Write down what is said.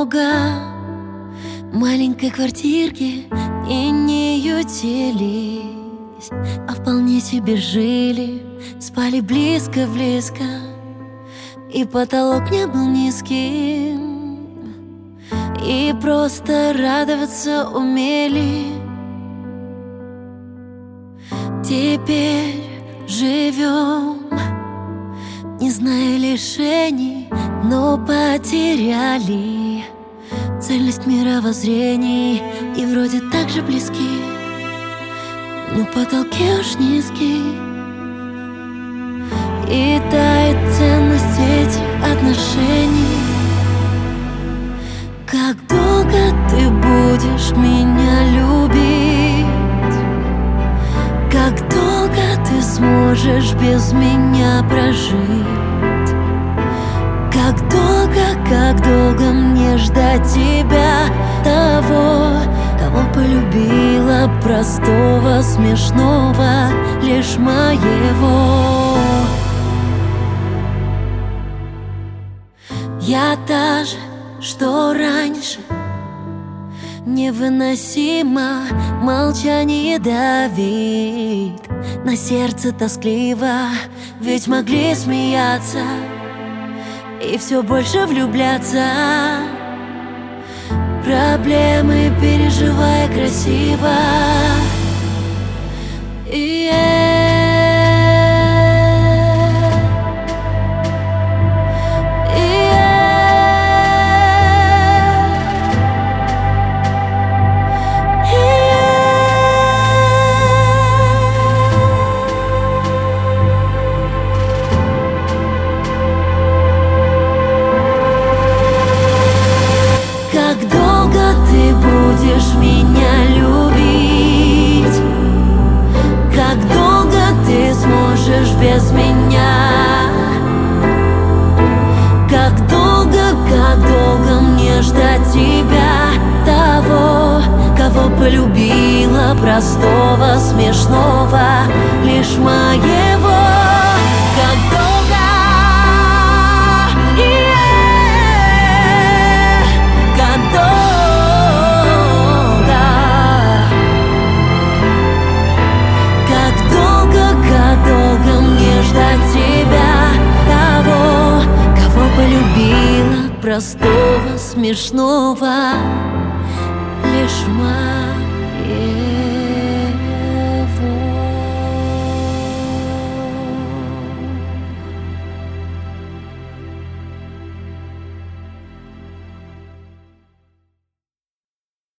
много маленькой квартирки и не ютились, а вполне себе жили, спали близко-близко, и потолок не был низким, и просто радоваться умели. Теперь живем, не зная лишений, но потеряли цельность мировоззрений, и вроде так же близки, но потолки уж низкие, и тает ценность этих отношений. Как долго ты будешь меня любить? Как долго ты сможешь без меня прожить? Как долго мне ждать тебя, того, кого полюбила, простого, смешного, лишь моего. Я та же, что раньше, невыносимо молчание давит, на сердце тоскливо, ведь могли смеяться и все больше влюбляться. Проблемы переживая красиво. Как долго ты будешь меня любить? Как долго ты сможешь без меня? Как долго мне ждать тебя, того, кого полюбила, простого, смешного, лишь моего? Как долго? Полюбила, простого, смешного, лишь моего.